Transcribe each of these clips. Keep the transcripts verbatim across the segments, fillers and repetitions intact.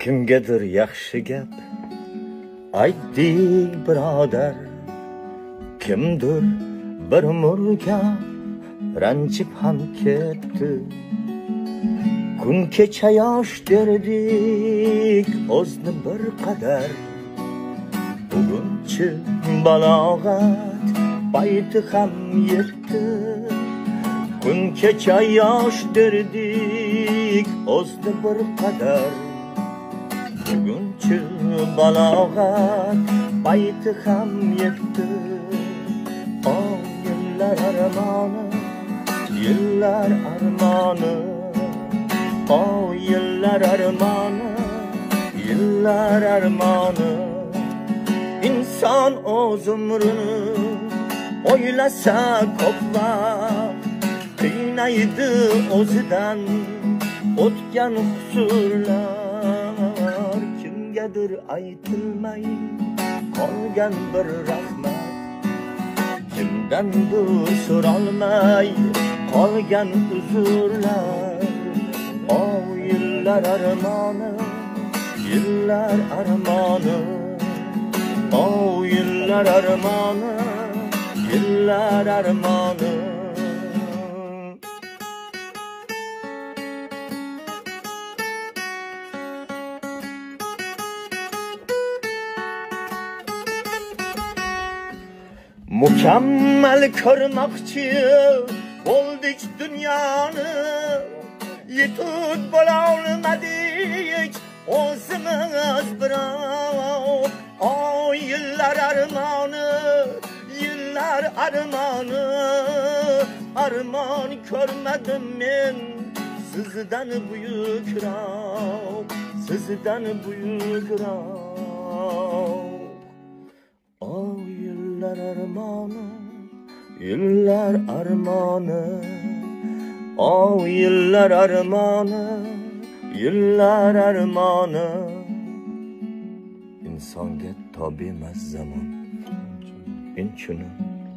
Kimgadir yaxshi gap aytdik birodar, kimdir bir murgab ranjib ham ketdi. Kun kecha yosh derdik o'zni bir qadar, bugunchi balog'at payti ham yetdi. Kun kecha yosh derdik o'zni bir qadar, bugunchi balog'at payti ham yetdi. O yillar armoni, yillar armoni, o yillar armoni, yillar armoni. İnson o'z umrini o'ylasa ko'p vaqt qiynaydi o'zidan o'tgan husurlar. Kimgadir aytilmay qolgan bir rahmat, kimdandir so'ralmay qolgan uzurlar. O yillar armoni, yillar armoni, o yillar armoni, yillar armoni. Mukammal ko'rmoqchi bo'ldik dunyoni, yetib bo'lolmadik o'zimiz birov. O yillar armoni, yillar armoni, armon ko'rmadim men sizdan buyukroq, sizdan buyukroq. O yillar armoni, yillar armoni, o yillar armoni, yillar armoni. İnsonga tobe emas zamon, inchuni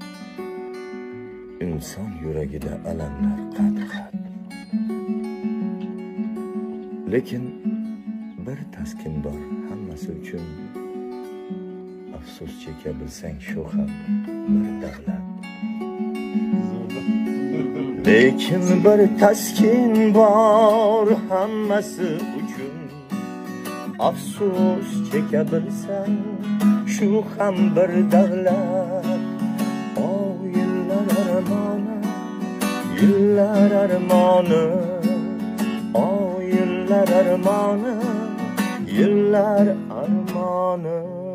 inson yuragida alamlar qat-qat. Lekin bir taskin bor hammasi uchun, afsus cheka bilsang shu ham bir davlat. Lekin bir taskin bor hammasi uchun, afsus cheka bilsang shu ham bir davlat. O yillar armoni, yillar armoni, o yillar armoni, yillar armoni.